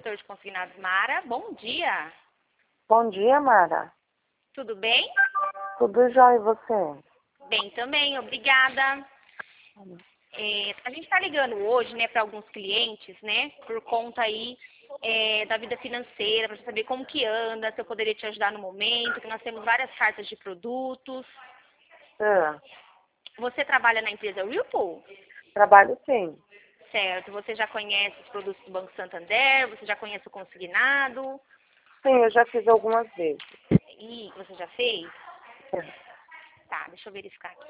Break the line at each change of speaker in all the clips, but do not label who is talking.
corretor de consignados Mara. Bom dia.
Bom dia, Mara.
Tudo bem?
Tudo jóia, e você?
Bem também, obrigada. A gente está ligando hoje, né, para alguns clientes, né, por conta aí da vida financeira, para saber como que anda, se eu poderia te ajudar no momento, que nós temos várias cartas de produtos. Você trabalha na empresa Whirlpool?
Trabalho sim.
Certo. Você já conhece os produtos do Banco Santander? Você já conhece o consignado?
Sim, eu já fiz algumas vezes.
E você já fez?
Sim.
Tá, deixa eu verificar aqui.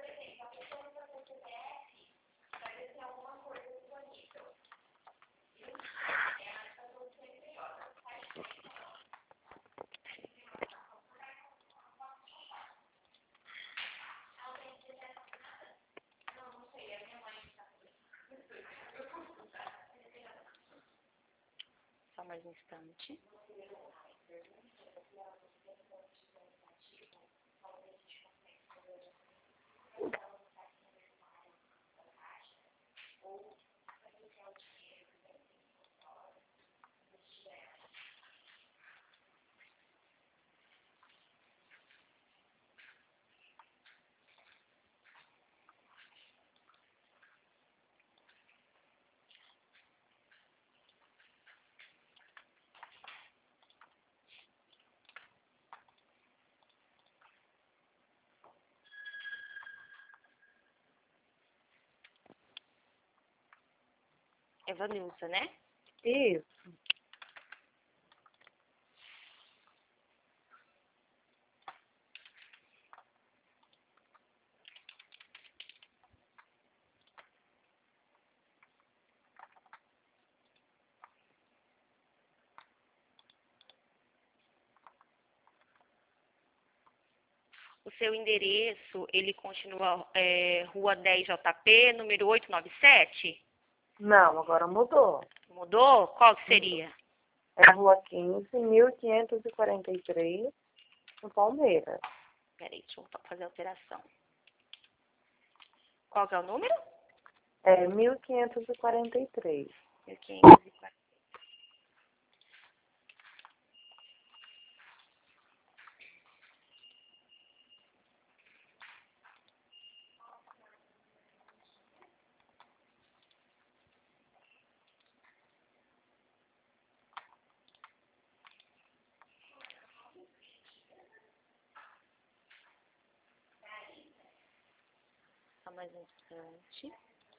Só mais um instante. Evanilza, né?
Isso.
O seu endereço, ele continua Rua 10 JP, número 897?
Não, agora mudou.
Mudou? Qual que seria?
É a Rua 15, 1543, no Palmeiras.
Peraí, deixa eu fazer a alteração. Qual que é o número?
É 1543.
1540. Só mais um instante.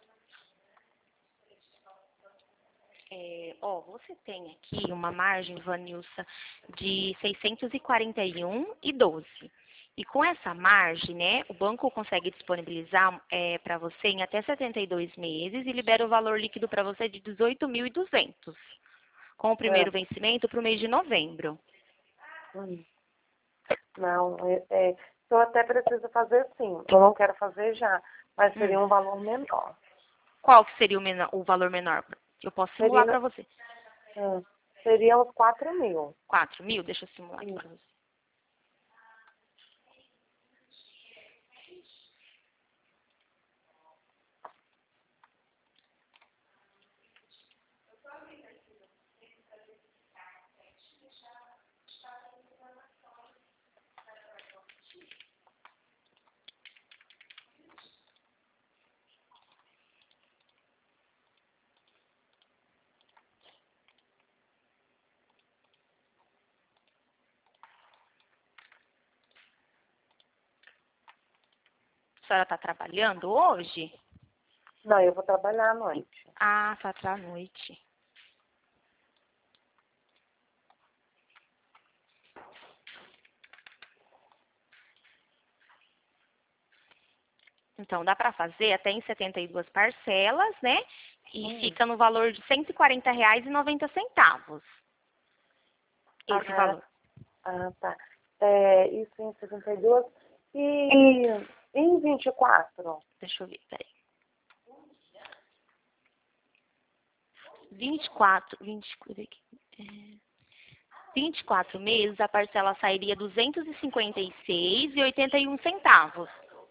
Você tem aqui uma margem, Vanilsa, de 641,12. E com essa margem, né, o banco consegue disponibilizar para você em até 72 meses e libera o valor líquido para você de 18.200, com o primeiro vencimento para o mês de novembro.
Não, eu até preciso fazer sim. Eu não quero fazer já, mas seria um valor menor.
Qual que seria o valor menor? Eu posso simular para você.
Seria uns 4.000.
4.000? Deixa eu simular para você. A senhora está trabalhando hoje?
Não, eu vou trabalhar à noite.
Ah, só à noite. Então, dá para fazer até em 72 parcelas, né? E fica no valor de R$ 140,90. Esse valor.
Ah, tá. Isso em 62. E em 24?
Deixa eu ver, peraí. 24 meses, a parcela sairia R$ 256,81.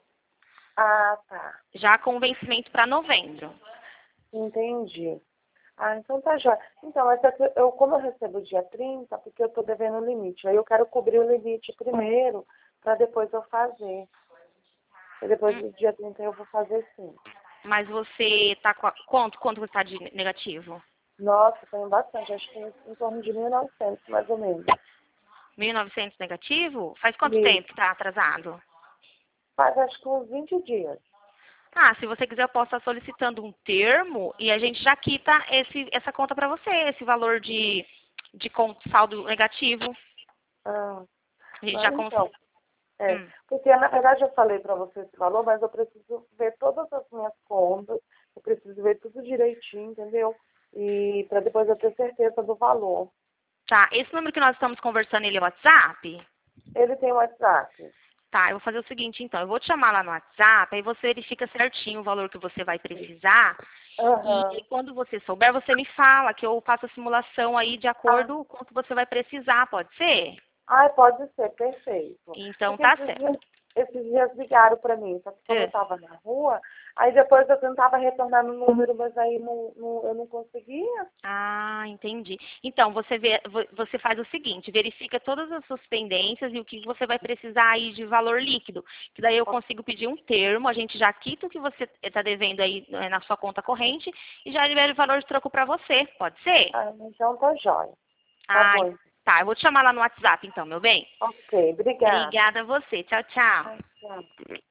Ah, tá.
Já com vencimento para novembro.
Entendi. Ah, então tá jóia. Então, essa aqui, como eu recebo dia 30, porque eu tô devendo o limite. Aí eu quero cobrir o limite primeiro, para depois eu fazer. E depois
Hum,
do dia 30 eu vou fazer sim.
Mas você tá com quanto você está de negativo?
Nossa, tenho bastante. Acho que em torno de 1.900, mais ou menos.
1.900 negativo? Faz quanto
E
tempo que tá atrasado?
faz acho que uns 20 dias.
Ah, se você quiser, eu posso estar solicitando um termo e a gente já quita essa conta para você, esse valor de saldo negativo.
Ah,
A gente
ah,
já
então. É,
hum.
porque na verdade eu falei para você esse valor, mas eu preciso ver todas as minhas contas, eu preciso ver tudo direitinho, entendeu? E para depois eu ter certeza do valor.
Tá, esse número que nós estamos conversando, ele é WhatsApp?
Ele tem WhatsApp.
Tá, eu vou fazer o seguinte, então. Eu vou te chamar lá no WhatsApp, aí você verifica certinho o valor que você vai precisar. E
Aham.
quando você souber, você me fala que eu faço a simulação aí de
Ah,
acordo com o que você vai precisar, pode ser?
ai, pode ser, perfeito.
Então
Porque
tá certo.
esses dias ligaram para mim, só que como eu
É.
estava na rua, aí depois eu tentava retornar no número, mas aí eu não conseguia.
Ah, entendi. Então, você faz o seguinte, verifica todas as suas pendências e o que você vai precisar aí de valor líquido. Que daí eu consigo pedir um termo, a gente já quita o que você está devendo aí na sua conta corrente e já libera o valor de troco para você. Pode ser?
Ah, então tá jóia. Tá
Ah,
bom.
tá. Eu vou te chamar lá no WhatsApp então, meu bem.
Ok, obrigada.
Obrigada a você. Tchau, tchau.
Ah, tchau.